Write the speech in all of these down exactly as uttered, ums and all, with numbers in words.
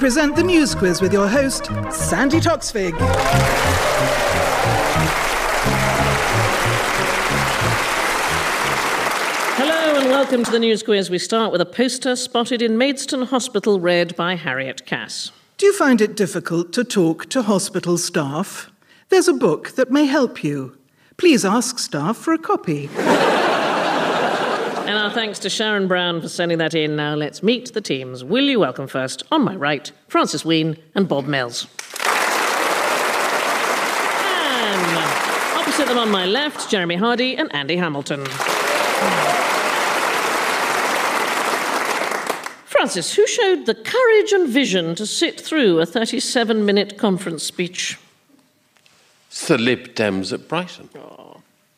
present the News Quiz with your host, Sandy Toksvig. Hello and welcome to the News Quiz. We start with a poster spotted in Maidstone Hospital read by Harriet Cass. Do you find it difficult to talk to hospital staff? There's a book that may help you. Please ask staff for a copy. And our thanks to Sharon Brown for sending that in. Now let's meet the teams. Will you welcome first, on my right, Francis Wheen and Bob Mills. And opposite them on my left, Jeremy Hardy and Andy Hamilton. Francis, who showed the courage and vision to sit through a thirty-seven minute conference speech? It's the Lib Dems at Brighton. Oh.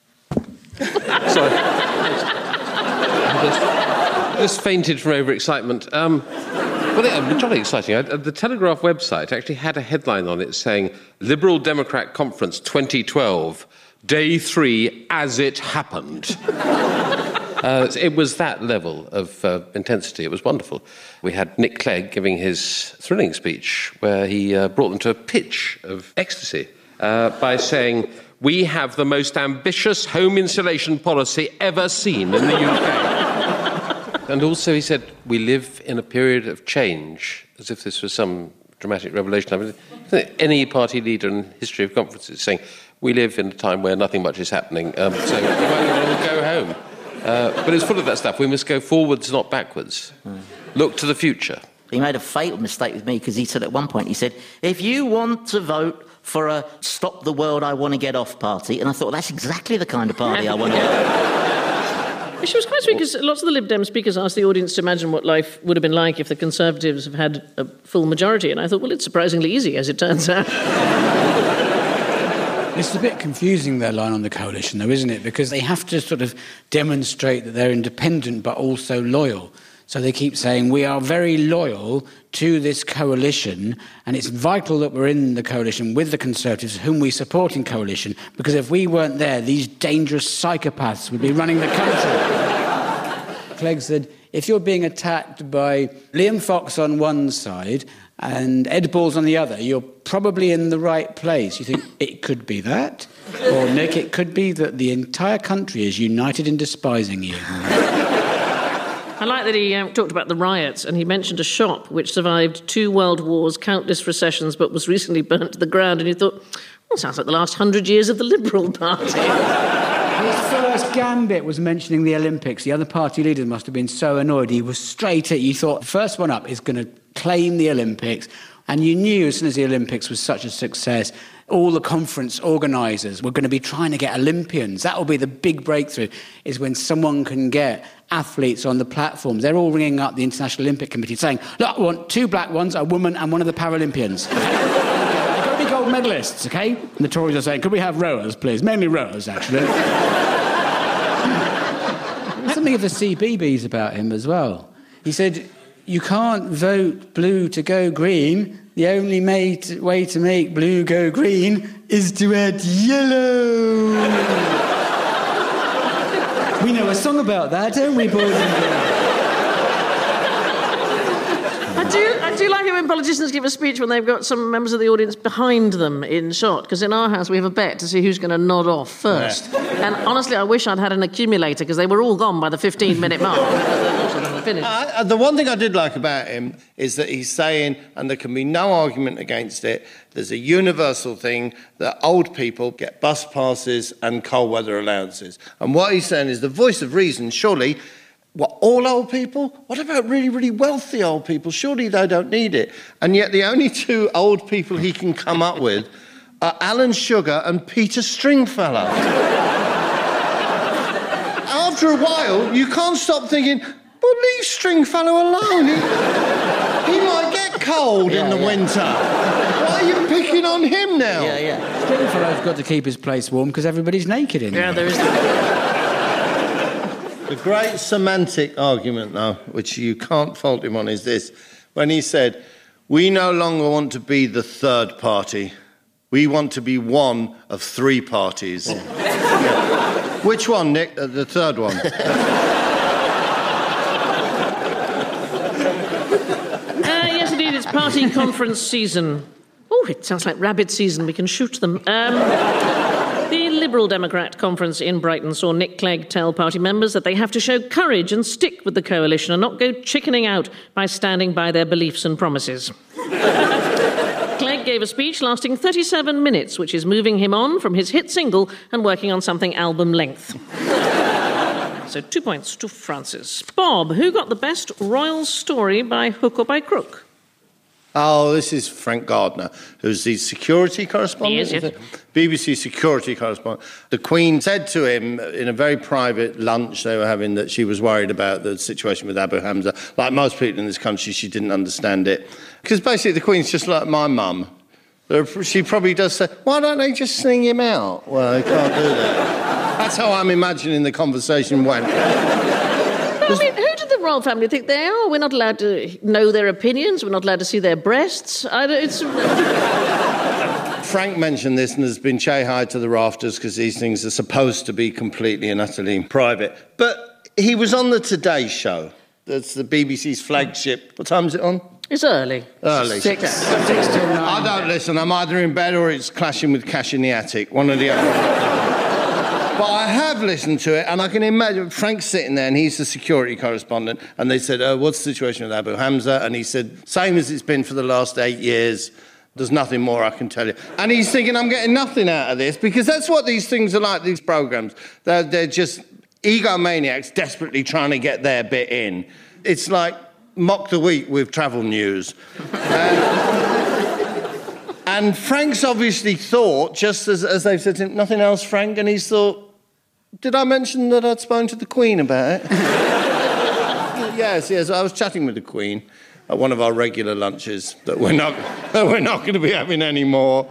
Sorry. Just, just fainted from overexcitement. Um, well, it was jolly exciting. I, the Telegraph website actually had a headline on it saying, Liberal Democrat Conference twenty twelve, Day three, as it happened. uh, it was that level of uh, intensity. It was wonderful. We had Nick Clegg giving his thrilling speech where he uh, brought them to a pitch of ecstasy uh, by saying, we have the most ambitious home insulation policy ever seen in the U K. And also he said, we live in a period of change, as if this was some dramatic revelation. I mean, any party leader in the history of conferences saying, we live in a time where nothing much is happening, um, so you might want to go home. Uh, but it's full of that stuff. We must go forwards, not backwards. Mm. Look to the future. He made a fatal mistake with me because he said at one point, he said, if you want to vote for a Stop the World I Want to Get Off party, and I thought, that's exactly the kind of party I want to get. She was quite sweet because lots of the Lib Dem speakers asked the audience to imagine what life would have been like if the Conservatives have had a full majority, and I thought, well, it's surprisingly easy, as it turns out. It's a bit confusing, their line on the coalition, though, isn't it? Because they have to sort of demonstrate that they're independent but also loyal. So they keep saying, we are very loyal to this coalition, and it's vital that we're in the coalition with the Conservatives, whom we support in coalition, because if we weren't there, these dangerous psychopaths would be running the country. Clegg said, if you're being attacked by Liam Fox on one side and Ed Balls on the other, you're probably in the right place. You think, it could be that? Or, Nick, it could be that the entire country is united in despising you. I like that he um, talked about the riots, and he mentioned a shop which survived two world wars, countless recessions, but was recently burnt to the ground, and he thought, well, sounds like the last hundred years of the Liberal Party. His first gambit was mentioning the Olympics. The other party leader must have been so annoyed. He was straight at you. Thought, first one up is going to claim the Olympics, and you knew as soon as the Olympics was such a success, all the conference organisers were going to be trying to get Olympians. That will be the big breakthrough, is when someone can get athletes on the platforms. They're all ringing up the International Olympic Committee saying, look, I want two black ones, a woman and one of the Paralympians. They've got to be gold medalists, OK? And the Tories are saying, could we have rowers, please? Mainly rowers, actually. There's something of the C B B S about him as well. He said, you can't vote blue to go green. The only made, way to make blue go green is to add yellow. We know a song about that, don't we, boys and girls? I do, I do like it when politicians give a speech when they've got some members of the audience behind them in shot, because in our house we have a bet to see who's going to nod off first. Yeah. And honestly, I wish I'd had an accumulator, because they were all gone by the fifteen minute mark. Uh, the one thing I did like about him is that he's saying, and there can be no argument against it, there's a universal thing that old people get bus passes and cold weather allowances. And what he's saying is the voice of reason, surely, what, all old people? What about really, really wealthy old people? Surely they don't need it. And yet the only two old people he can come up with are Alan Sugar and Peter Stringfellow. After a while, you can't stop thinking, well, leave Stringfellow alone. He, he might get cold yeah, in the yeah. winter. Why are you picking on him now? Yeah, yeah. Stringfellow's got to keep his place warm because everybody's naked in yeah, there. Yeah, there is. The great semantic argument, though, which you can't fault him on, is this. When he said, we no longer want to be the third party. We want to be one of three parties. Oh. Yeah. Which one, Nick? Uh, the third one. party conference season. Oh, it sounds like rabbit season. We can shoot them. Um, the Liberal Democrat conference in Brighton saw Nick Clegg tell party members that they have to show courage and stick with the coalition and not go chickening out by standing by their beliefs and promises. Clegg gave a speech lasting thirty-seven minutes, which is moving him on from his hit single and working on something album length. So two points to Francis. Bob, who got the best royal story by hook or by crook? Oh, this is Frank Gardner, who's the security correspondent. He is, yes. B B C security correspondent. The Queen said to him in a very private lunch they were having that she was worried about the situation with Abu Hamza. Like most people in this country, she didn't understand it. Because basically the Queen's just like my mum. She probably does say, why don't they just sing him out? Well, they can't do that. That's how I'm imagining the conversation went. I mean, who did the royal family think they are? We're not allowed to know their opinions. We're not allowed to see their breasts. I don't, it's... Frank mentioned this and has been chey-high to the rafters because these things are supposed to be completely and utterly private. But he was on the Today Show. That's the B B C's flagship. What time is it on? It's early. Early. Six, six till nine. I don't listen. I'm either in bed or it's clashing with Cash in the Attic. One or the other. But I have listened to it, and I can imagine Frank's sitting there, and he's the security correspondent, and they said, oh, what's the situation with Abu Hamza? And he said, same as it's been for the last eight years. There's nothing more I can tell you. And he's thinking, I'm getting nothing out of this, because that's what these things are like, these programmes. They're, they're just egomaniacs desperately trying to get their bit in. It's like Mock the Week with travel news. um, And Frank's obviously thought, just as, as they've said to him, nothing else, Frank? And he's thought, did I mention that I'd spoken to the Queen about it? Yes, yes, I was chatting with the Queen at one of our regular lunches that we're not, that we're not going to be having any more.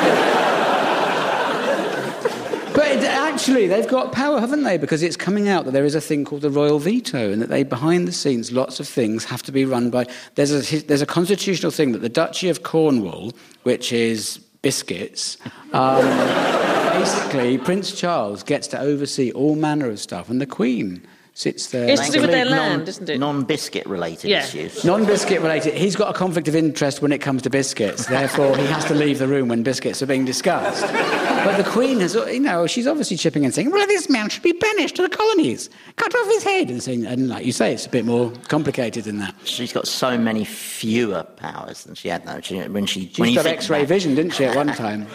But it, actually, they've got power, haven't they? Because it's coming out that there is a thing called the royal veto, and that they, behind the scenes, lots of things have to be run by... There's a, there's a constitutional thing that the Duchy of Cornwall, which is biscuits, um, basically, Prince Charles gets to oversee all manner of stuff, and the Queen sits there... It's to do with their non, land, isn't it? Non-biscuit related Yeah. issues. Non-biscuit related. He's got a conflict of interest when it comes to biscuits. Therefore, he has to leave the room when biscuits are being discussed. But the Queen has, you know, she's obviously chipping in saying, well, this man should be banished to the colonies. Cut off his head. And, saying, and like you say, it's a bit more complicated than that. She's got so many fewer powers than she had though. She, when she, She's when you got think X-ray back- vision, didn't she, at one time?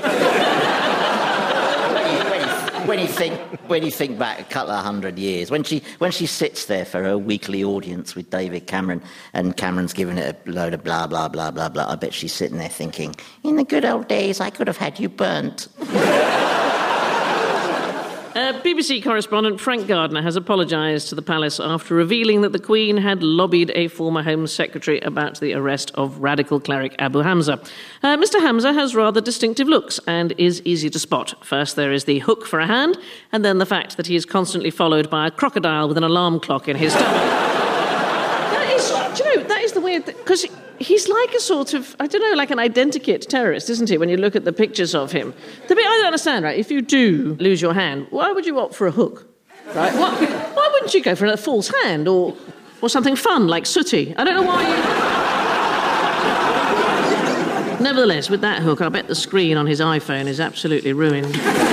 When you think, when you think back a couple of hundred years, when she when she sits there for her weekly audience with David Cameron, and Cameron's giving it a load of blah blah blah blah blah, I bet she's sitting there thinking, "In the good old days, I could have had you burnt." Uh, B B C correspondent Frank Gardner has apologised to the palace after revealing that the Queen had lobbied a former Home Secretary about the arrest of radical cleric Abu Hamza. Uh, Mister Hamza has rather distinctive looks and is easy to spot. First, there is the hook for a hand, and then the fact that he is constantly followed by a crocodile with an alarm clock in his stomach. That is, do you know, that is the weird thing, because he's like a sort of, I don't know, like an identikit terrorist, isn't he, when you look at the pictures of him? The bit I don't understand, right, if you do lose your hand, why would you opt for a hook? Right? What, why wouldn't you go for a false hand or, or something fun, like sooty? I don't know why you... Nevertheless, with that hook, I bet the screen on his iPhone is absolutely ruined.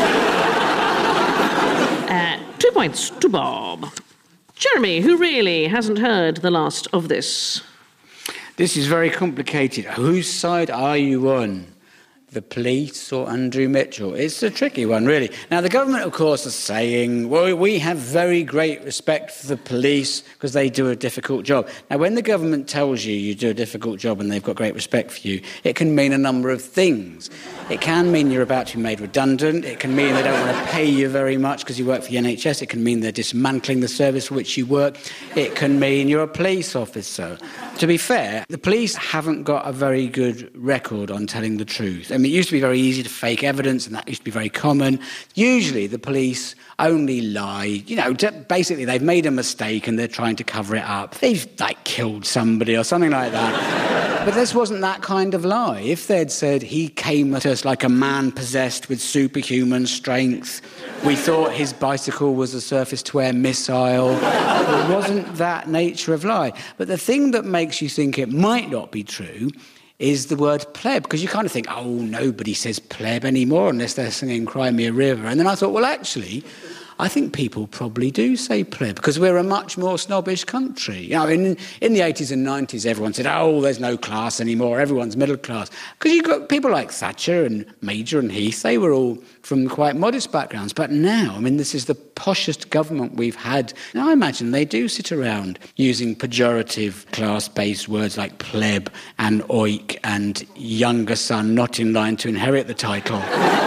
uh, two points to Bob. Jeremy, who really hasn't heard the last of this? This is very complicated. Whose side are you on? The police or Andrew Mitchell? It's a tricky one, really. Now, the government, of course, is saying, well, we have very great respect for the police because they do a difficult job. Now, when the government tells you you do a difficult job and they've got great respect for you, it can mean a number of things. It can mean you're about to be made redundant. It can mean they don't want to pay you very much because you work for the N H S. It can mean they're dismantling the service for which you work. It can mean you're a police officer. To be fair, the police haven't got a very good record on telling the truth. I mean, it used to be very easy to fake evidence, and that used to be very common. Usually the police only lie. You know, basically they've made a mistake and they're trying to cover it up. They've, like, killed somebody or something like that. But this wasn't that kind of lie. If they'd said he came at us like a man possessed with superhuman strength, we thought his bicycle was a surface-to-air missile, it wasn't that nature of lie. But the thing that makes you think it might not be true is the word pleb, because you kind of think, oh, nobody says pleb anymore unless they're singing Cry Me a River. And then I thought, well, actually, I think people probably do say pleb because we're a much more snobbish country. You know, in, in the eighties and nineties, everyone said, oh, there's no class anymore, everyone's middle class. Because you've got people like Thatcher and Major and Heath, they were all from quite modest backgrounds. But now, I mean, this is the poshest government we've had. Now, I imagine they do sit around using pejorative class-based words like pleb and oik and younger son not in line to inherit the title.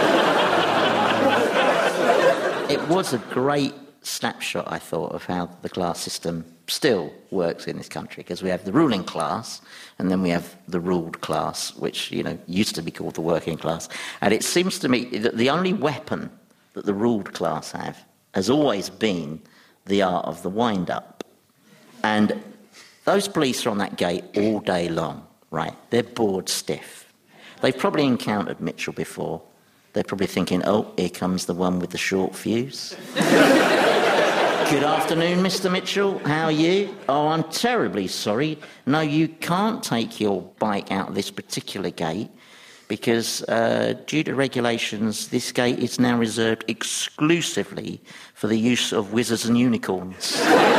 It was a great snapshot, I thought, of how the class system still works in this country, because we have the ruling class and then we have the ruled class, which, you know, used to be called the working class. And it seems to me that the only weapon that the ruled class have has always been the art of the wind-up. And those police are on that gate all day long, right? They're bored stiff. They've probably encountered Mitchell before. They're probably thinking, oh, here comes the one with the short fuse. Good afternoon, Mister Mitchell. How are you? Oh, I'm terribly sorry. No, you can't take your bike out this particular gate because uh, due to regulations, this gate is now reserved exclusively for the use of wizards and unicorns.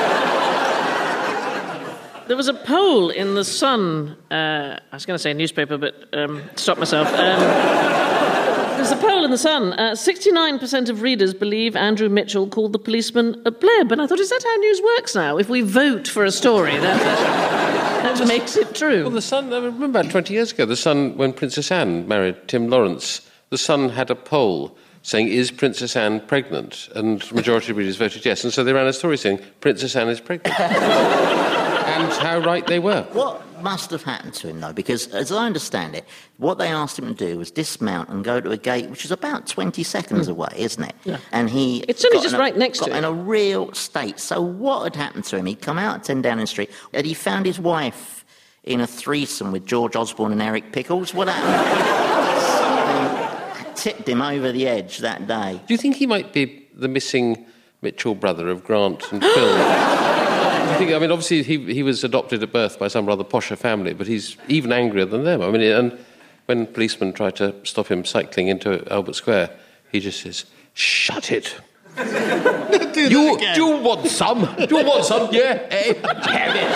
There was a poll in The Sun, uh, I was going to say newspaper, but um, stop myself. Um, There's a poll in The Sun. Uh, sixty-nine percent of readers believe Andrew Mitchell called the policeman a pleb. And I thought, is that how news works now? If we vote for a story, that, that, that makes it true. Well, The Sun, I remember about twenty years ago, The Sun, when Princess Anne married Tim Lawrence, The Sun had a poll saying, is Princess Anne pregnant? And the majority of readers voted yes. And so they ran a story saying, Princess Anne is pregnant. And how right they were. What must have happened to him, though? Because, as I understand it, what they asked him to do was dismount and go to a gate which is about twenty seconds mm. away, isn't it? Yeah. And he... It's only just a, right next got to it. in a real state. So what had happened to him? He'd come out at ten Downing Street, and he found his wife in a threesome with George Osborne and Eric Pickles. What happened? Tipped him over the edge that day. Do you think he might be the missing Mitchell brother of Grant and Phil? I think, I mean, obviously he he was adopted at birth by some rather posher family, but he's even angrier than them. I mean, and when policemen try to stop him cycling into Albert Square, he just says, "Shut it." do you do you want some? Do you want some? Yeah, eh? Have it,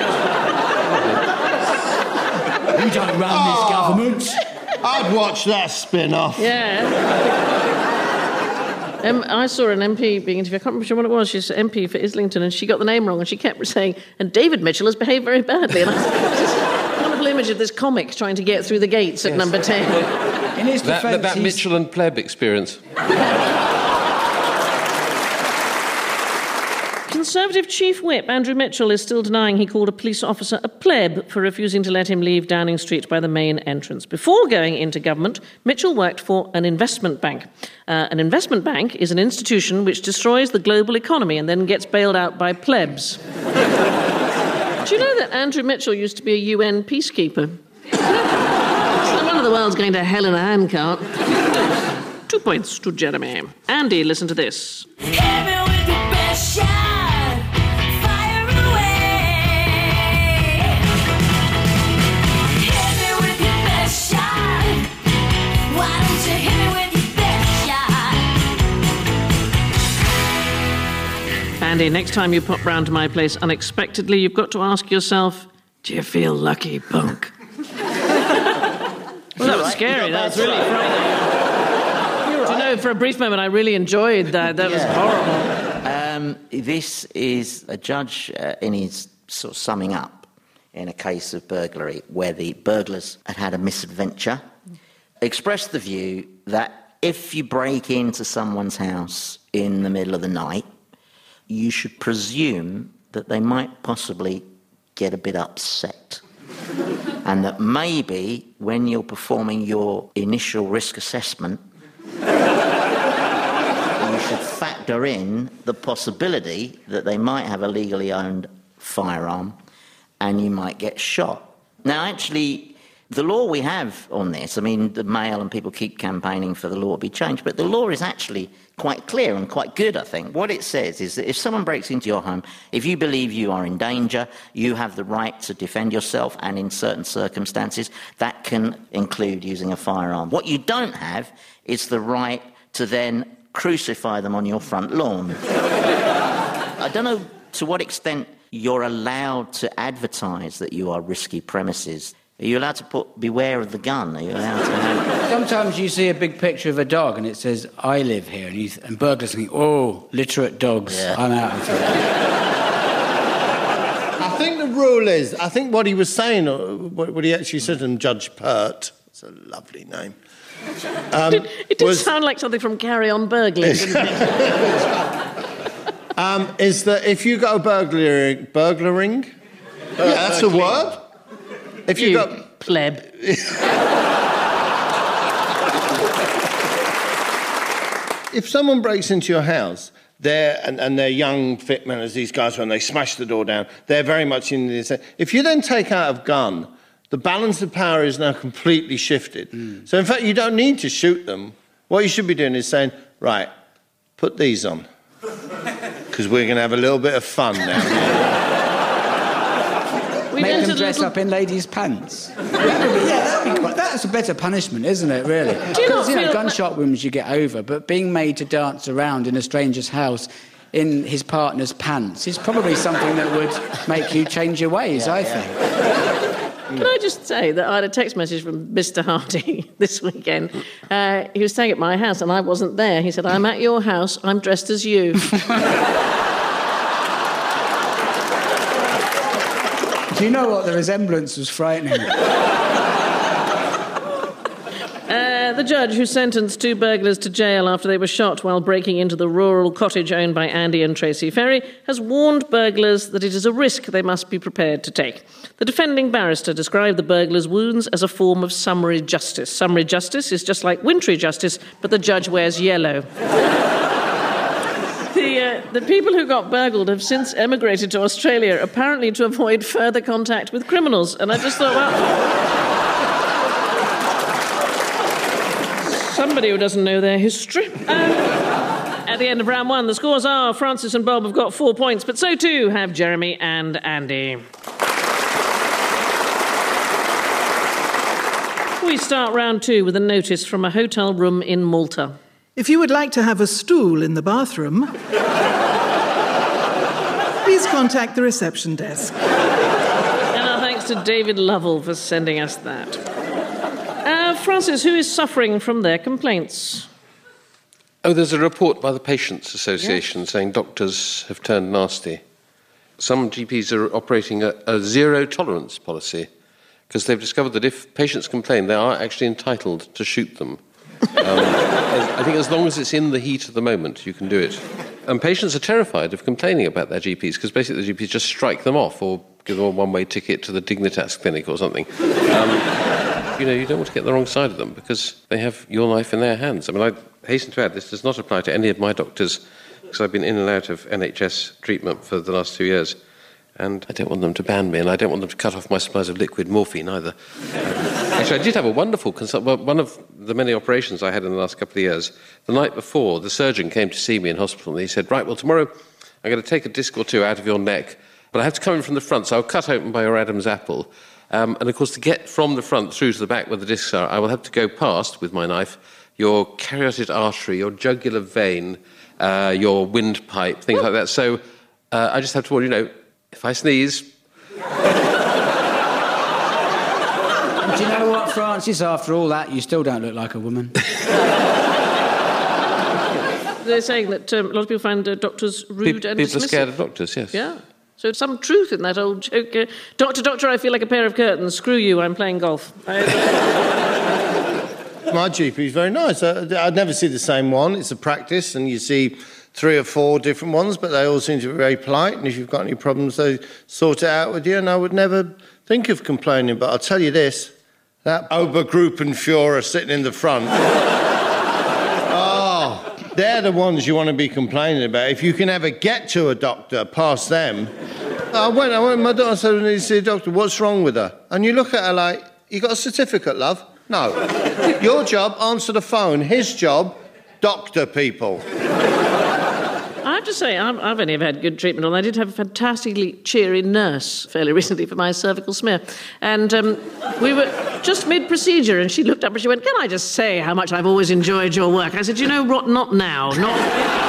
have it. You don't run oh, this government. I'd watch that spin-off. Yeah. Um, I saw an M P being interviewed, I can't remember what it was, she's M P for Islington, and she got the name wrong, and she kept saying, and David Mitchell has behaved very badly. And I was just a wonderful image of this comic trying to get through the gates at yes. number ten. In his defence, that, that, that Mitchell and pleb experience. Conservative Chief Whip Andrew Mitchell is still denying he called a police officer a pleb for refusing to let him leave Downing Street by the main entrance. Before going into government, Mitchell worked for an investment bank. Uh, an investment bank is an institution which destroys the global economy and then gets bailed out by plebs. Do you know that Andrew Mitchell used to be a U N peacekeeper? No wonder the world's going to hell in a handcart. Two points to Jeremy. Andy, listen to this. Andy, next time you pop round to my place unexpectedly, you've got to ask yourself, do you feel lucky, punk? Well, that was scary. That was really frightening. Do you know, for a brief moment, I really enjoyed that. That yeah. was horrible. Um, this is a judge uh, in his sort of summing up in a case of burglary where the burglars had had a misadventure, expressed the view that if you break into someone's house in the middle of the night, you should presume that they might possibly get a bit upset. And that maybe when you're performing your initial risk assessment, you should factor in the possibility that they might have a legally owned firearm and you might get shot. Now, actually, The law we have on this, I mean, the Mail and people keep campaigning for the law to be changed, but the law is actually quite clear and quite good, I think. What it says is that if someone breaks into your home, if you believe you are in danger, you have the right to defend yourself, and in certain circumstances, that can include using a firearm. What you don't have is the right to then crucify them on your front lawn. I don't know to what extent you're allowed to advertise that you are risky premises. Are you allowed to put beware of the gun? Are you allowed to have... Sometimes you see a big picture of a dog and it says, I live here, and, you th- and burglars think, oh, literate dogs, yeah. I'm out of here. I think the rule is, I think what he was saying, what he actually said to him, Judge Pert, it's a lovely name. Um, it did, it did was, sound like something from Carry On Burgling, didn't it? um, is that if you go burglaring, burglaring? Uh, yeah, that's a word? If you, you got pleb. If someone breaks into your house, they're and, and they're young, fit men as these guys, when they smash the door down, they're very much in this. If you then take out a gun, the balance of power is now completely shifted. Mm. So in fact, you don't need to shoot them. What you should be doing is saying, right, put these on, because we're going to have a little bit of fun now. We Make them dress little... up in ladies' pants. yeah, that'd be quite, that's a better punishment, isn't it, really? Because, you, you know, gunshot like... wounds you get over, but being made to dance around in a stranger's house in his partner's pants is probably something that would make you change your ways, yeah, I yeah. think. Can I just say that I had a text message from Mister Hardy this weekend. Uh, he was staying at my house and I wasn't there. He said, I'm at your house, I'm dressed as you. Do you know what? The resemblance was frightening. Uh, the judge who sentenced two burglars to jail after they were shot while breaking into the rural cottage owned by Andy and Tracy Ferry has warned burglars that it is a risk they must be prepared to take. The defending barrister described the burglars' wounds as a form of summary justice. Summary justice is just like wintry justice, but the judge wears yellow. The, uh, the people who got burgled have since emigrated to Australia, apparently to avoid further contact with criminals. And I just thought, well, somebody who doesn't know their history. Um, at the end of round one, the scores are Francis and Bob have got four points, but so too have Jeremy and Andy. We start round two with a notice from a hotel room in Malta. If you would like to have a stool in the bathroom, please contact the reception desk. And our thanks to David Lovell for sending us that. Uh, Francis, who is suffering from their complaints? Oh, there's a report by the Patients Association yes. saying doctors have turned nasty. Some G Ps are operating a, a zero-tolerance policy because they've discovered that if patients complain, they are actually entitled to shoot them. Um, I think as long as it's in the heat of the moment, you can do it. And patients are terrified of complaining about their G Ps because basically the G Ps just strike them off or give them a one-way ticket to the Dignitas clinic or something. Um, you know, you don't want to get the wrong side of them because they have your life in their hands. I mean, I hasten to add, this does not apply to any of my doctors because I've been in and out of N H S treatment for the last two years. And I don't want them to ban me, and I don't want them to cut off my supplies of liquid morphine either. Actually, I did have a wonderful consult. Well, one of the many operations I had in the last couple of years, the night before, the surgeon came to see me in hospital, and he said, right, well, tomorrow I'm going to take a disc or two out of your neck, but I have to come in from the front, so I'll cut open by your Adam's apple. Um, and, of course, to get from the front through to the back where the discs are, I will have to go past, with my knife, your carotid artery, your jugular vein, uh, your windpipe, things like that. So uh, I just have to warn you, know, if I sneeze... Do you know what, Francis? After all that, you still don't look like a woman. They're saying that um, a lot of people find uh, doctors rude Pe- and People dismissive. are scared of doctors, yes. Yeah. So some truth in that old joke. Uh, doctor, doctor, I feel like a pair of curtains. Screw you, I'm playing golf. My G P is very nice. I, I'd never see the same one. It's a practice, and you see three or four different ones, but they all seem to be very polite, and if you've got any problems, they sort it out with you, and I would never think of complaining. But I'll tell you this, that Obergruppenführer sitting in the front, oh, they're the ones you want to be complaining about. If you can ever get to a doctor past them. I went, I went, my doctor said, I need to see a doctor, what's wrong with her? And you look at her like, You got a certificate, love? No. Your job, answer the phone. His job, doctor people. I have to say, I've, I've only ever had good treatment, although I did have a fantastically cheery nurse fairly recently for my cervical smear. And um, we were just mid-procedure, and she looked up and she went, "Can I just say how much I've always enjoyed your work?" I said, "You know what, not now, not..."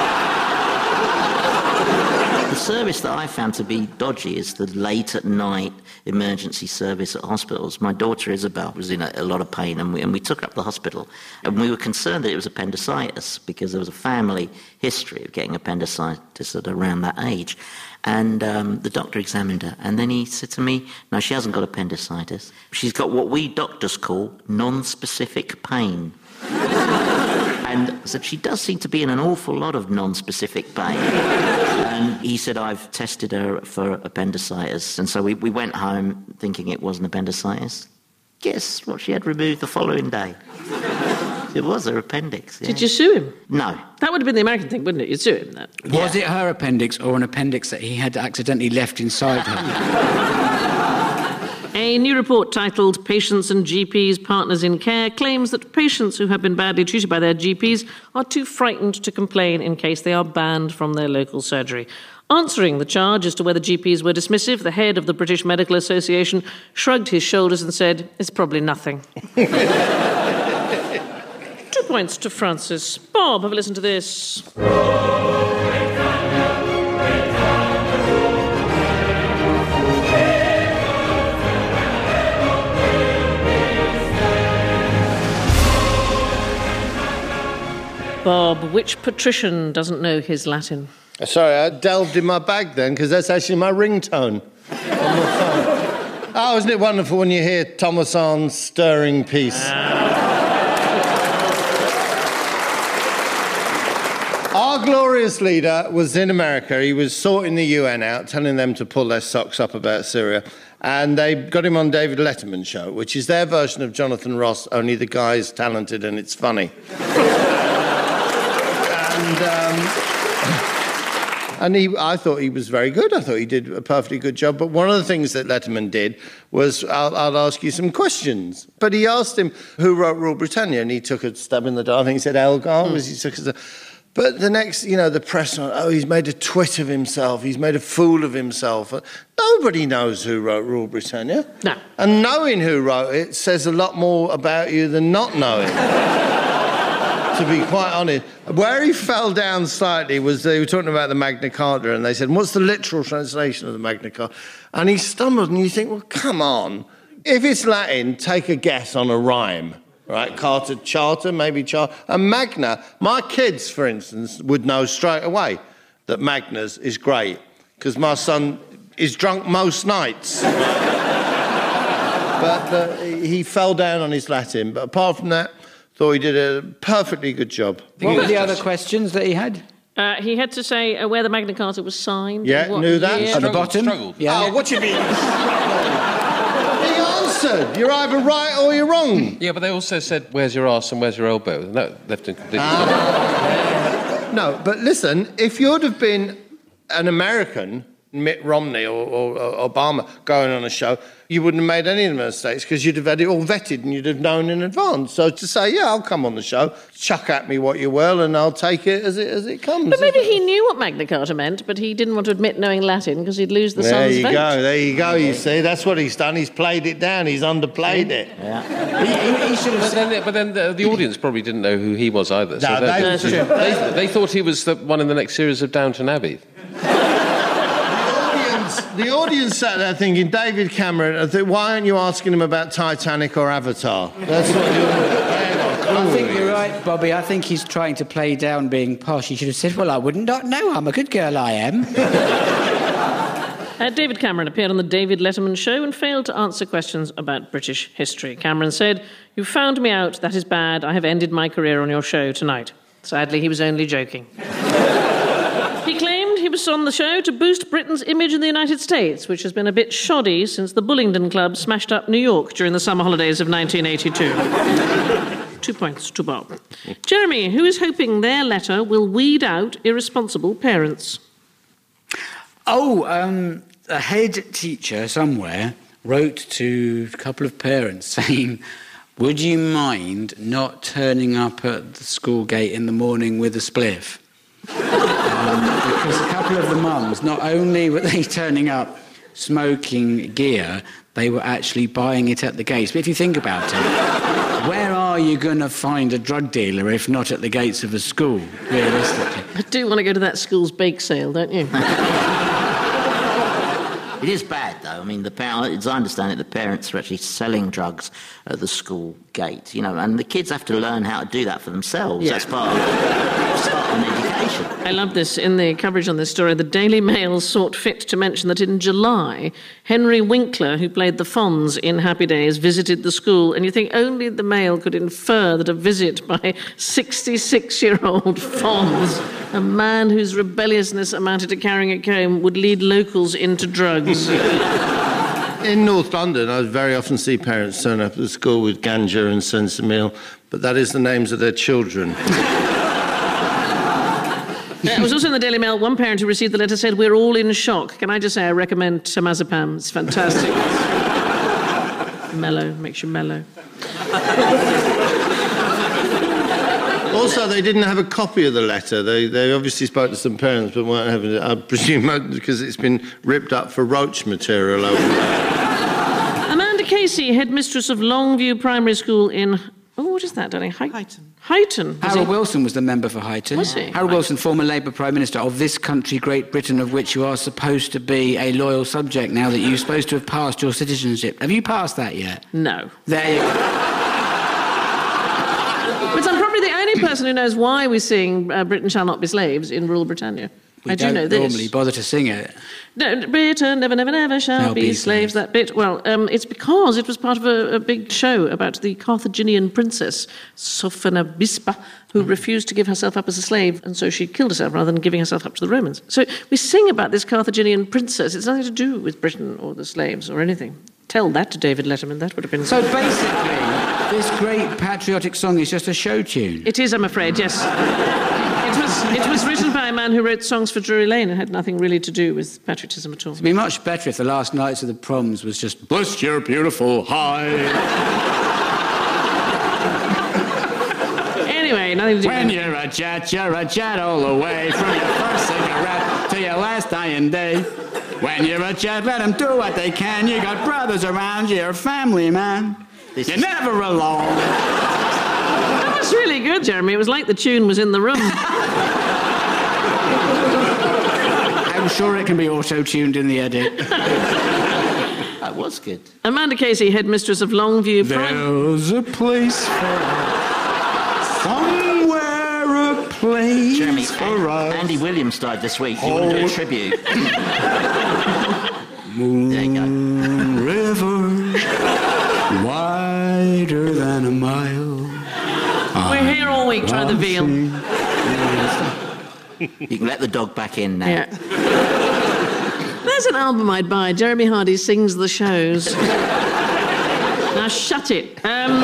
The service that I found to be dodgy is the late-at-night emergency service at hospitals. My daughter Isabel was in a, a lot of pain, and we, and we took her up to the hospital, and we were concerned that it was appendicitis because there was a family history of getting appendicitis at around that age. And um, the doctor examined her, and then he said to me, "No, she hasn't got appendicitis. She's got what we doctors call non-specific pain." And I said, "She does seem to be in an awful lot of non-specific pain." And he said, "I've tested her for appendicitis." And so we, we went home thinking it wasn't appendicitis. Guess what she had removed the following day? It was her appendix. Yeah. Did you sue him? No. That would have been the American thing, wouldn't it? You'd sue him, that. Was it her appendix or an appendix that he had accidentally left inside her? A new report titled "Patients and G Ps Partners in Care" claims that patients who have been badly treated by their G Ps are too frightened to complain in case they are banned from their local surgery. Answering the charge as to whether G Ps were dismissive, the head of the British Medical Association shrugged his shoulders and said, "It's probably nothing." Two points to Francis. Bob, have a listen to this. Bob, which patrician doesn't know his Latin? Sorry, I delved in my bag then, because that's actually my ringtone on my phone. Oh, isn't it wonderful when you hear Thomas Arne's stirring piece? Our glorious leader was in America. He was sorting the U N out, telling them to pull their socks up about Syria. And they got him on David Letterman's show, which is their version of Jonathan Ross, only the guy's talented and it's funny. And, um, and he, I thought he was very good. I thought he did a perfectly good job. But one of the things that Letterman did was, I'll, I'll ask you some questions. But he asked him who wrote Rule Britannia, and he took a stab in the dark. I think he said Elgar. Mm. Was he took a, but the next, you know, the press, oh, he's made a twit of himself. He's made a fool of himself. Nobody knows who wrote Rule Britannia. No. And knowing who wrote it says a lot more about you than not knowing. To be quite honest, where he fell down slightly was they were talking about the Magna Carta, and they said, "What's the literal translation of the Magna Carta?" And he stumbled, and you think, well, come on. If it's Latin, take a guess on a rhyme, right? Carta, charter, maybe charter. And Magna, my kids, for instance, would know straight away that Magna's is great, because my son is drunk most nights. But uh, he fell down on his Latin. But apart from that, thought he did a perfectly good job. What were the other questions that he had? Uh, he had to say uh, where the Magna Carta was signed. Yeah, what knew that. year. At the bottom? Struggled. Yeah. Oh, what do you mean? He answered. You're either right or you're wrong. Yeah, but they also said, "Where's your arse and where's your elbow?" And that left him completely. Uh, no, but listen, if you'd have been an American, Mitt Romney or, or, or Obama, going on a show, you wouldn't have made any of the mistakes because you'd have had it all vetted and you'd have known in advance. So to say, yeah, I'll come on the show, chuck at me what you will, and I'll take it as it as it comes. But maybe he knew what Magna Carta meant, but he didn't want to admit knowing Latin because he'd lose the there son's you vote. go, there you go, you see. That's what he's done. He's played it down. He's underplayed it. Yeah. he, he, he should have But then, but then the, the audience probably didn't know who he was either. So No, they, they- they, they, they thought he was the one in the next series of Downton Abbey. The audience sat there thinking, David Cameron, I think, why aren't you asking him about Titanic or Avatar? That's what you're... I think you're right, Bobby. I think he's trying to play down being posh. He should have said, "Well, I wouldn't not know. I'm a good girl, I am." Uh, David Cameron appeared on the David Letterman show and failed to answer questions about British history. Cameron said, "You found me out. That is bad. I have ended my career on your show tonight." Sadly, he was only joking. He claimed he was on the show to boost Britain's image in the United States, which has been a bit shoddy since the Bullingdon Club smashed up New York during the summer holidays of nineteen eighty-two. Two points to Bob. Jeremy, who is hoping their letter will weed out irresponsible parents? Oh, um, a head teacher somewhere wrote to a couple of parents saying, would you mind not turning up at the school gate in the morning with a spliff? um, because a couple of the mums, not only were they turning up smoking gear, they were actually buying it at the gates. But if you think about it, where are you going to find a drug dealer if not at the gates of a school, realistically? I do want to go to that school's bake sale, don't you? It is bad, though. I mean, the parents, as I understand it, the parents are actually selling drugs at the school gate, you know, and the kids have to learn how to do that for themselves. Yeah. That's part of, that's part of an education. I love this. In the coverage on this story, the Daily Mail sought fit to mention that in July, Henry Winkler, who played the Fonz in Happy Days, visited the school, and you think only the Mail could infer that a visit by sixty-six-year-old Fonz, a man whose rebelliousness amounted to carrying a comb, would lead locals into drugs. In North London, I very often see parents turn up at the school with ganja and Sensimil, but that is the names of their children. It was also in the Daily Mail. One parent who received the letter said, "We're all in shock." Can I just say I recommend Temazepam? It's fantastic. Mellow, makes you mellow. Also, they didn't have a copy of the letter. They they obviously spoke to some parents, but weren't having it, I presume, because it's been ripped up for roach material over there. Amanda Casey, headmistress of Longview Primary School in... Oh, what is that, darling? Hi- Huyton. Huyton. Was Harold he? Wilson was the member for Huyton. Was he? Harold Wilson, former Labour Prime Minister of this country, Great Britain, of which you are supposed to be a loyal subject now that you're supposed to have passed your citizenship. Have you passed that yet? No. There you go. But I'm probably the only person who knows why we sing uh, Britain Shall Not Be Slaves in rural Britannia. We I don't do know this. normally bother to sing it. No, Britain never, never, never shall Shall be, be slaves, slaves. that bit. Well, um, it's because it was part of a, a big show about the Carthaginian princess, Sophonisba, who refused to give herself up as a slave, and so she killed herself rather than giving herself up to the Romans. So we sing about this Carthaginian princess. It's nothing to do with Britain or the slaves or anything. Tell that to David Letterman. That would have been... So basically, this great patriotic song is just a show tune. It is, I'm afraid, yes. It was, it was written by a man who wrote songs for Drury Lane and had nothing really to do with patriotism at all. It'd be much better if the last nights of the proms was just "Bless your beautiful high." Anyway, nothing to do When with you're a jet, you're a jet all the way, from your first cigarette to your last dying day. When you're a jet, let them do what they can. You got brothers around you, you're a family, man. This You're is- never alone. That was really good, Jeremy. It was like the tune was in the room. I'm sure it can be auto-tuned in the edit. That was good. Amanda Casey, headmistress of Longview Primary... There's a place for us. Somewhere a place Jeremy, for us. Andy Williams died this week. Do you want to do a tribute? There you go. River, wider than a mile. We're here all week trying the veal. You can let the dog back in now. Yeah. There's an album I'd buy. Jeremy Hardy sings the shows. Now shut it. Um,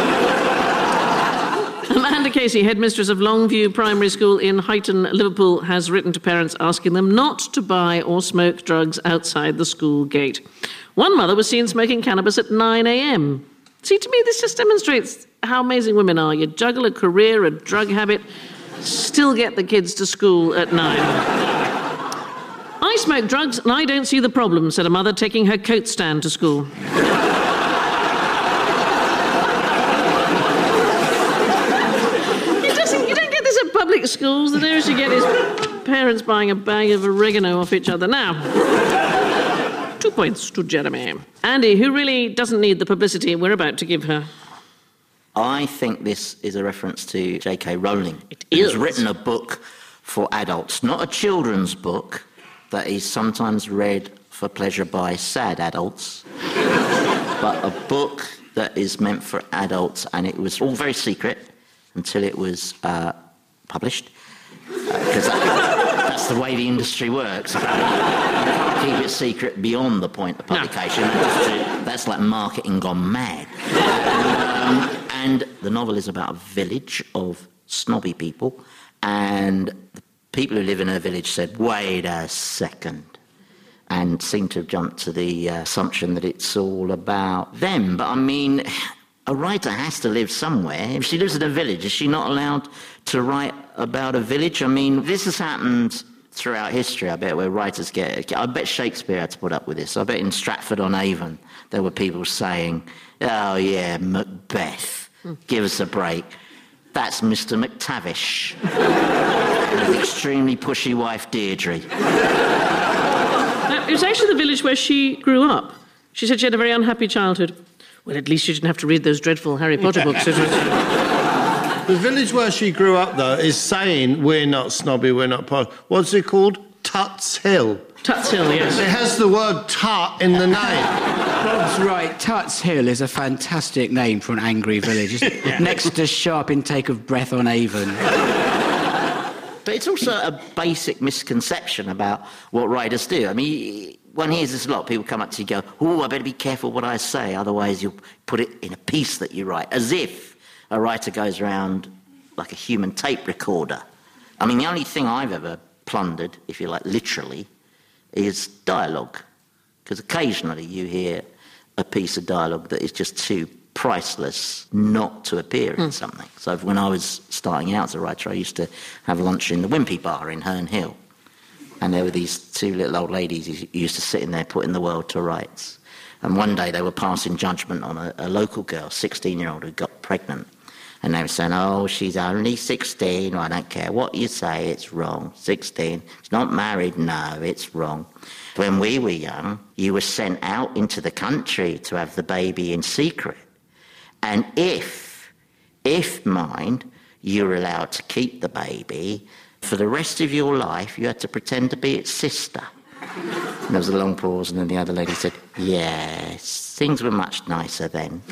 Amanda Casey, headmistress of Longview Primary School in Huyton, Liverpool, has written to parents asking them not to buy or smoke drugs outside the school gate. One mother was seen smoking cannabis at nine a.m. See, to me, this just demonstrates how amazing women are. You juggle a career, a drug habit, still get the kids to school at nine. I smoke drugs and I don't see the problem, said a mother taking her coat stand to school. It doesn't, you don't get this at public schools. The nearest you get is parents buying a bag of oregano off each other. Now, two points to Jeremy. Andy, who really doesn't need the publicity we're about to give her. I think this is a reference to J K Rowling. It Who's is. written a book for adults, not a children's book that is sometimes read for pleasure by sad adults, but a book that is meant for adults, and it was all very secret until it was uh, published, because uh, that, that's the way the industry works. Keep it secret beyond the point of publication. No. That's like marketing gone mad. Um, and the novel is about a village of snobby people, and the people who live in her village said, wait a second. and seem to have jumped to the uh, assumption that it's all about them. But I mean, a writer has to live somewhere. If she lives in a village, is she not allowed to write about a village? I mean, this has happened throughout history, I bet, where writers get... I bet Shakespeare had to put up with this. I bet in Stratford-on-Avon there were people saying, oh, yeah, Macbeth, give us a break. That's Mister McTavish. His extremely pushy wife, Deirdre. Now, it was actually the village where she grew up. She said she had a very unhappy childhood. Well, at least she didn't have to read those dreadful Harry Potter books. The village where she grew up, though, is saying we're not snobby, we're not... Po- What's it called? Tuts Hill. Tuts Hill, yes. It has the word tut in the name. Bob's right. Tuts Hill is a fantastic name for an angry village. Yeah. Next to sharp intake of breath on Avon. But it's also a basic misconception about what writers do. I mean, one hears this a lot. People come up to you and go, oh, I better be careful what I say, otherwise you'll put it in a piece that you write. As if a writer goes around like a human tape recorder. I mean, the only thing I've ever plundered, if you like, literally, is dialogue. Because occasionally you hear a piece of dialogue that is just too priceless not to appear in mm. something. So when I was starting out as a writer, I used to have lunch in the Wimpy Bar in Herne Hill. And there were these two little old ladies who used to sit in there putting the world to rights. And one day they were passing judgment on a, a local girl, sixteen-year-old, who got pregnant. And they were saying, oh, she's only sixteen. I don't care what you say, it's wrong. sixteen. She's not married. No, it's wrong. When we were young, you were sent out into the country to have the baby in secret. And if, if, mind, you were allowed to keep the baby, for the rest of your life, you had to pretend to be its sister. And there was a long pause, and then the other lady said, yes, things were much nicer then.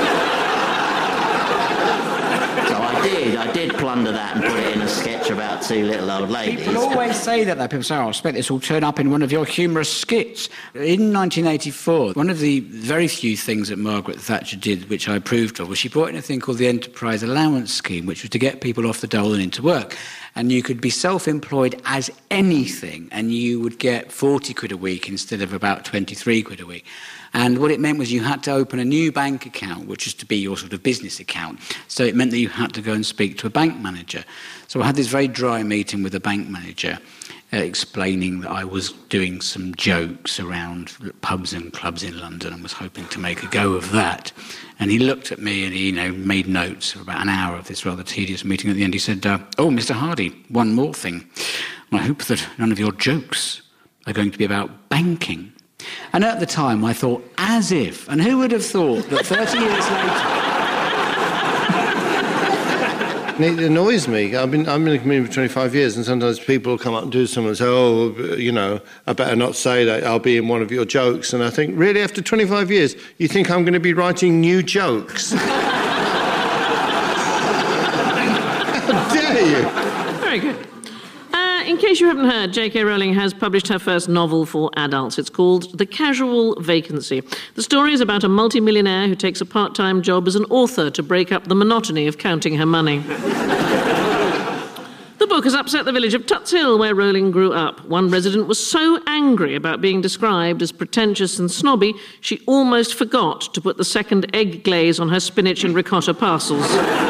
So I did, I did plunder that and put it in a sketch about two little old ladies. People always say that, though. People say, oh, I expect this will turn up in one of your humorous skits. In nineteen eighty-four, one of the very few things that Margaret Thatcher did, which I approved of, was she brought in a thing called the Enterprise Allowance Scheme, which was to get people off the dole and into work. And you could be self-employed as anything, and you would get forty quid a week instead of about twenty-three quid a week. And what it meant was you had to open a new bank account, which was to be your sort of business account. So it meant that you had to go and speak to a bank manager. So I had this very dry meeting with a bank manager, uh, explaining that I was doing some jokes around pubs and clubs in London and was hoping to make a go of that. And he looked at me and he, you know, made notes for about an hour of this rather tedious meeting. At the end he said, uh, oh, Mister Hardy, one more thing. I hope that none of your jokes are going to be about banking. And at the time I thought, as if, and who would have thought that thirty years later... It annoys me. I've been, I've been in the community for twenty-five years, and sometimes people will come up and do something and say, oh, you know, I better not say that, I'll be in one of your jokes. And I think, really, after twenty-five years, you think I'm going to be writing new jokes? How dare you? Very good. Uh, in case you haven't heard, J K Rowling has published her first novel for adults. It's called The Casual Vacancy. The story is about a multimillionaire who takes a part-time job as an author to break up the monotony of counting her money. The book has upset the village of Tuts Hill, where Rowling grew up. One resident was so angry about being described as pretentious and snobby, she almost forgot to put the second egg glaze on her spinach and ricotta parcels.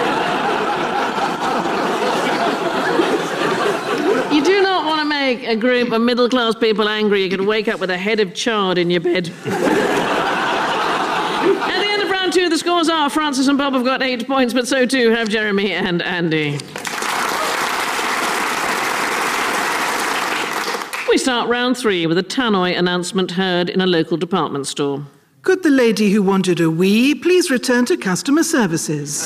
You do not want to make a group of middle-class people angry. You could wake up with a head of chard in your bed. At the end of round two, the scores are Francis and Bob have got eight points, but so too have Jeremy and Andy. We start round three with a tannoy announcement heard in a local department store. Could the lady who wanted a wee please return to customer services?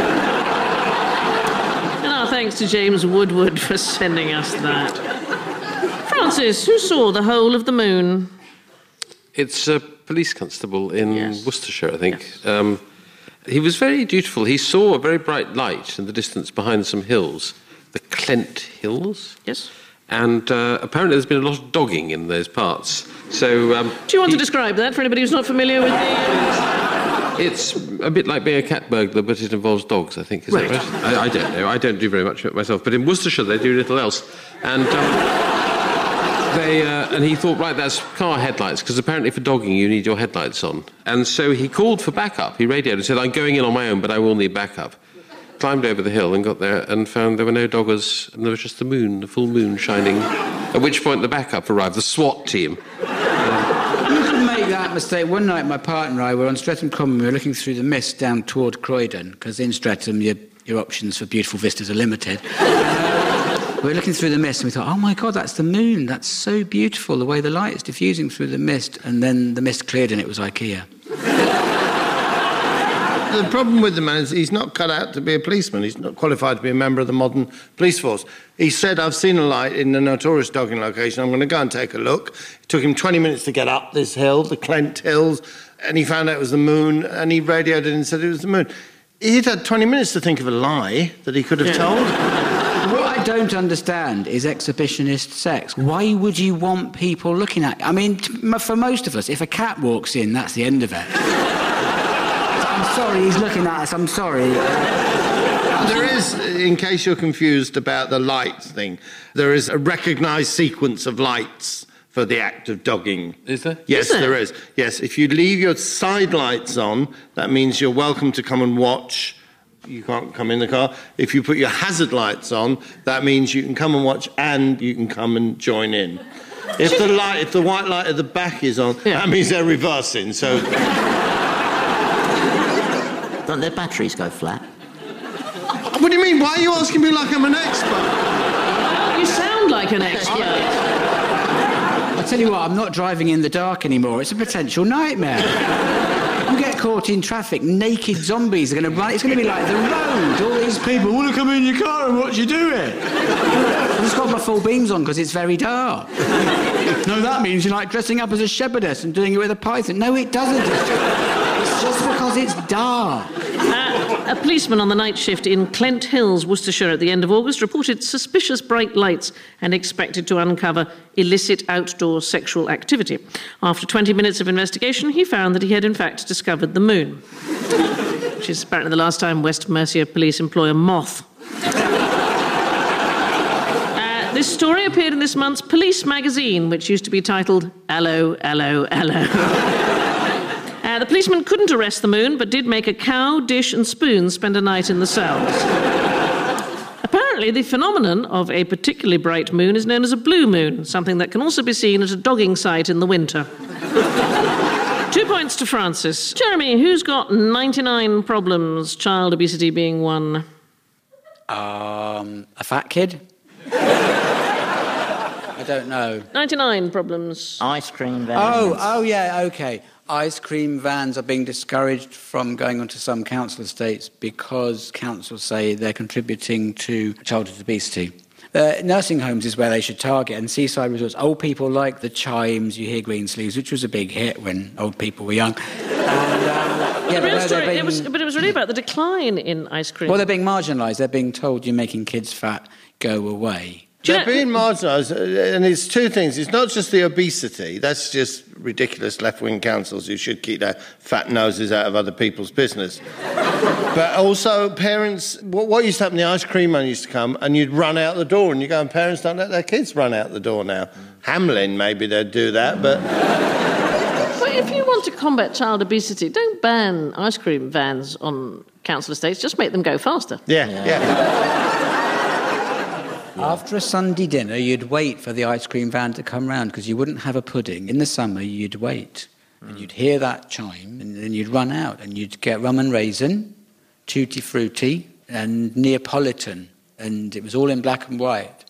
Thanks to James Woodward for sending us that. Francis, who saw the whole of the moon? It's a police constable in Yes. Worcestershire, I think. Yes. Um, he was very dutiful. He saw a very bright light in the distance behind some hills, the Clent Hills. Yes. And uh, apparently there's been a lot of dogging in those parts. So, um, do you want he... to describe that for anybody who's not familiar with the... Uh... It's a bit like being a cat burglar, but it involves dogs, I think. Is right. that right? I, I don't know. I don't do very much of it myself. But in Worcestershire, they do little else. And um, they, uh, and he thought, right, that's car headlights, because apparently for dogging you need your headlights on. And so he called for backup. He radioed and said, I'm going in on my own, but I will need backup. Climbed over the hill and got there and found there were no doggers, and there was just the moon, the full moon shining, at which point the backup arrived, the SWAT team. You could make that mistake. One night, my partner and I were on Streatham Common. We were looking through the mist down toward Croydon, because in Streatham, your, your options for beautiful vistas are limited. We were looking through the mist and we thought, oh my God, that's the moon. That's so beautiful, the way the light is diffusing through the mist. And then the mist cleared and it was IKEA. The problem with the man is he's not cut out to be a policeman. He's not qualified to be a member of the modern police force. He said, I've seen a light in the notorious dogging location. I'm going to go and take a look. It took him twenty minutes to get up this hill, the Clent Hills, and he found out it was the moon, and he radioed it and said it was the moon. He'd had twenty minutes to think of a lie that he could have told. What I don't understand is exhibitionist sex. Why would you want people looking at it? I mean, t- for most of us, if a cat walks in, that's the end of it. I'm sorry, he's looking at us, I'm sorry. There is, in case you're confused about the lights thing, there is a recognised sequence of lights for the act of dogging. Is there? Yes, Is there? there is. Yes, if you leave your side lights on, that means you're welcome to come and watch. You can't come in the car. If you put your hazard lights on, that means you can come and watch and you can come and join in. If the light, if the white light at the back is on, Yeah. that means they're reversing. So, Don't their batteries go flat? what do you mean? Why are you asking me like I'm an expert? You sound like an expert. I tell you what, I'm not driving in the dark anymore. It's a potential nightmare. You get caught in traffic, naked zombies are going to run. It's going to be like The Road. All these people want to come in your car and watch you do it. I've just got my full beams on because it's very dark. No, that means you're like dressing up as a shepherdess and doing it with a python. No, it doesn't. It's just because it's dark. Uh, a policeman on the night shift in Clent Hills, Worcestershire, at the end of August reported suspicious bright lights and expected to uncover illicit outdoor sexual activity. After twenty minutes of investigation, he found that he had in fact discovered the moon, which is apparently the last time West Mercia police employ a moth. Uh, this story appeared in this month's Police magazine, which used to be titled Allo, Allo, Allo. Uh, the policeman couldn't arrest the moon, but did make a cow, dish and spoon spend a night in the cells. Apparently, the phenomenon of a particularly bright moon is known as a blue moon, something that can also be seen at a dogging site in the winter. Two points to Francis. Jeremy, who's got ninety-nine problems, child obesity being one? Um, a fat kid? I don't know. ninety-nine problems. Ice cream vans. Oh, oh yeah, okay. Ice cream vans are being discouraged from going onto some council estates because councils say they're contributing to childhood obesity. Uh, nursing homes is where they should target, and seaside resorts. Old people like the Chimes, you hear Greensleeves, which was a big hit when old people were young. And, um, yeah, The real but, no, story, they're being, it was, but it was really about the decline in ice cream. well, they're being marginalised. They're being told you're making kids fat, go away. Do you They're know- being marginalised, uh, and it's two things. It's not just the obesity. That's just ridiculous left-wing councils who should keep their fat noses out of other people's business. But also parents, what, what used to happen, the ice cream man used to come and you'd run out the door and you go, and parents don't let their kids run out the door now. Hamlin, maybe they'd do that, but... Well, if you want to combat child obesity, don't ban ice cream vans on council estates, just make them go faster. Yeah, yeah. yeah. After a Sunday dinner, you'd wait for the ice cream van to come round because you wouldn't have a pudding. In the summer, you'd wait. And you'd hear that chime, and then you'd run out, and you'd get rum and raisin, tutti frutti, and Neapolitan, and it was all in black and white.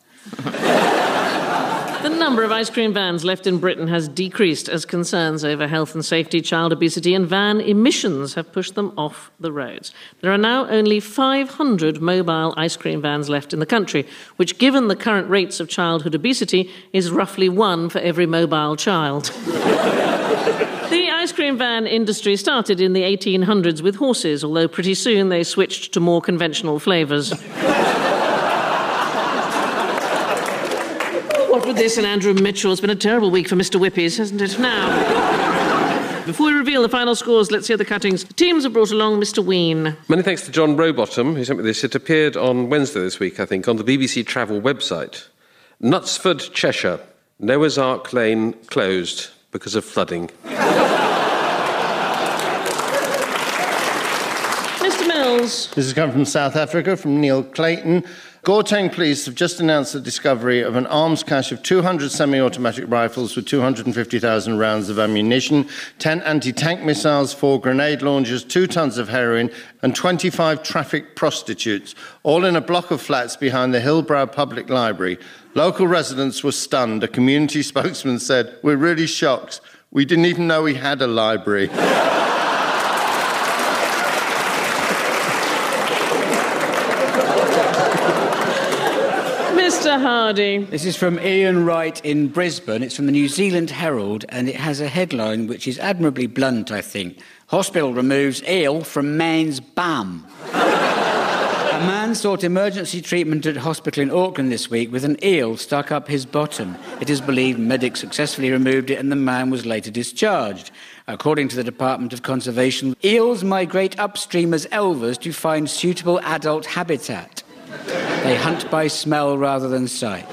The number of ice cream vans left in Britain has decreased as concerns over health and safety, child obesity and van emissions have pushed them off the roads. There are now only five hundred mobile ice cream vans left in the country, which, given the current rates of childhood obesity, is roughly one for every mobile child. The ice cream van industry started in the eighteen hundreds with horses, although pretty soon they switched to more conventional flavours. What with this and Andrew Mitchell, it's been a terrible week for Mister Whippies, hasn't it? Now, before we reveal the final scores, let's hear the cuttings. The teams have brought along Mister Ween. Many thanks to John Rowbottom, who sent me this. It appeared on Wednesday this week, I think, on the B B C Travel website. Knutsford, Cheshire. Noah's Ark Lane closed because of flooding. Mister Mills. This has come from South Africa, from Neil Clayton. Gauteng police have just announced the discovery of an arms cache of two hundred semi-automatic rifles with two hundred fifty thousand rounds of ammunition, ten anti-tank missiles, four grenade launchers, two tons of heroin and twenty-five traffic prostitutes, all in a block of flats behind the Hillbrow Public Library. Local residents were stunned. A community spokesman said, "We're really shocked. We didn't even know we had a library." Mister Hardy. This is from Ian Wright in Brisbane. It's from the New Zealand Herald, and it has a headline which is admirably blunt, I think. Hospital removes eel from man's bum. A man sought emergency treatment at hospital in Auckland this week with an eel stuck up his bottom. It is believed medics successfully removed it and the man was later discharged. According to the Department of Conservation, eels migrate upstream as elvers to find suitable adult habitat. They hunt by smell rather than sight.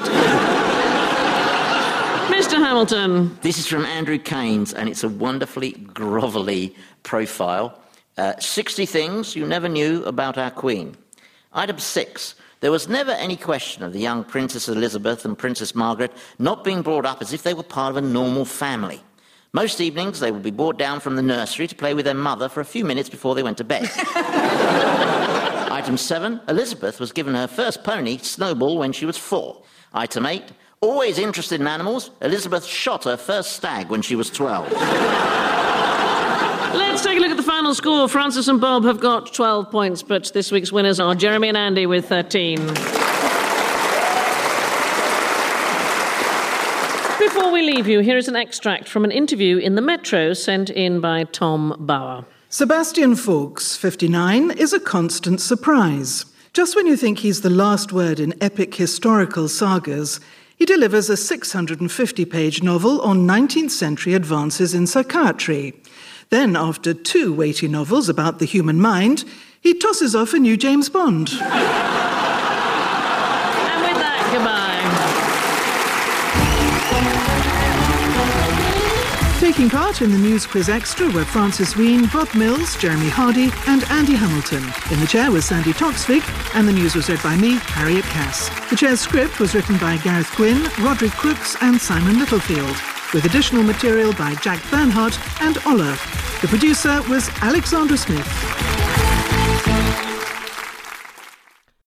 Mister Hamilton. This is from Andrew Keynes, and it's a wonderfully grovelly profile. Uh, sixty things you never knew about our Queen. Item six. There was never any question of the young Princess Elizabeth and Princess Margaret not being brought up as if they were part of a normal family. Most evenings they would be brought down from the nursery to play with their mother for a few minutes before they went to bed. Item seven. Elizabeth was given her first pony, Snowball, when she was four. Item eight. Always interested in animals, Elizabeth shot her first stag when she was twelve. Let's take a look at the final score. Francis and Bob have got twelve points, but this week's winners are Jeremy and Andy with thirteen. Before we leave you, here is an extract from an interview in the Metro sent in by Tom Bauer. Sebastian Faulks, fifty-nine, is a constant surprise. Just when you think he's the last word in epic historical sagas, he delivers a six hundred fifty page novel on nineteenth century advances in psychiatry. Then, after two weighty novels about the human mind, he tosses off a new James Bond. And with that, goodbye. Taking part in the News Quiz Extra were Francis Wheen, Bob Mills, Jeremy Hardy and Andy Hamilton. In the chair was Sandy Toksvig, and the news was read by me, Harriet Cass. The chair's script was written by Gareth Gwynn, Roderick Crooks and Simon Littlefield, with additional material by Jack Bernhardt and Ola. The producer was Alexandra Smith.